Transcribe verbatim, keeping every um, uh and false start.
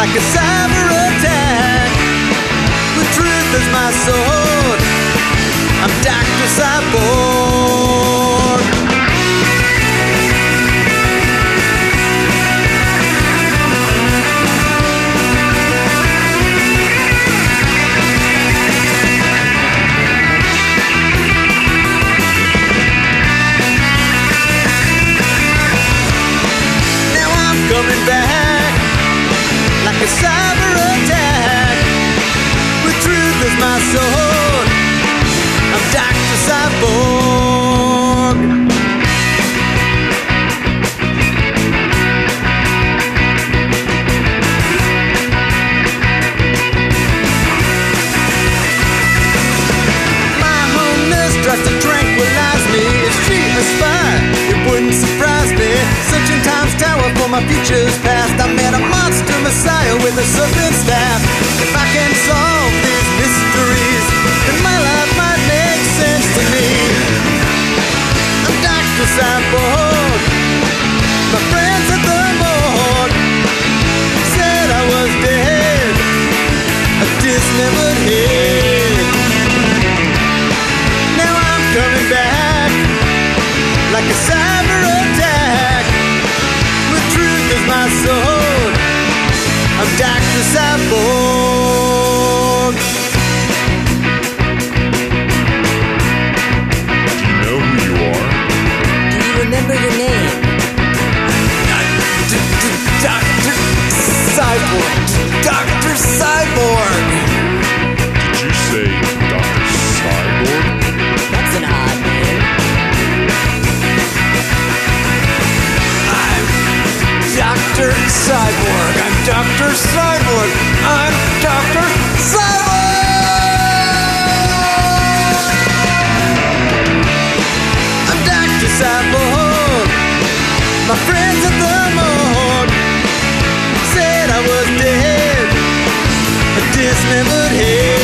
like a cyber attack. With truth as my sword, I'm Doctor Cyborg. Now I'm coming back like a cyber attack. With truth as my sword, I'm Doctor Cyborg. My home nurse tries to tranquilize me. If she a spy, it wouldn't surprise me. Searching time's tower for my future's past, I met a monster messiah with a serpent staff. If I can solve these mysteries, then my life might make sense to me. I'm Doctor Cyborg. My friends at the morgue said I was dead, a dismembered head. Now I'm coming back like a cyber attack. With truth as my sword, I'm Doctor Cyborg. Do you know who you are? Do you remember your name? Doctor Cyborg. Doctor Cyborg. Did you say Doctor Cyborg? That's an odd name. I'm Doctor Cyborg. I'm Doctor Cyborg. I'm Doctor Cyborg. I'm Doctor Cyborg. My friends at the morgue said I was dead, a dismembered head.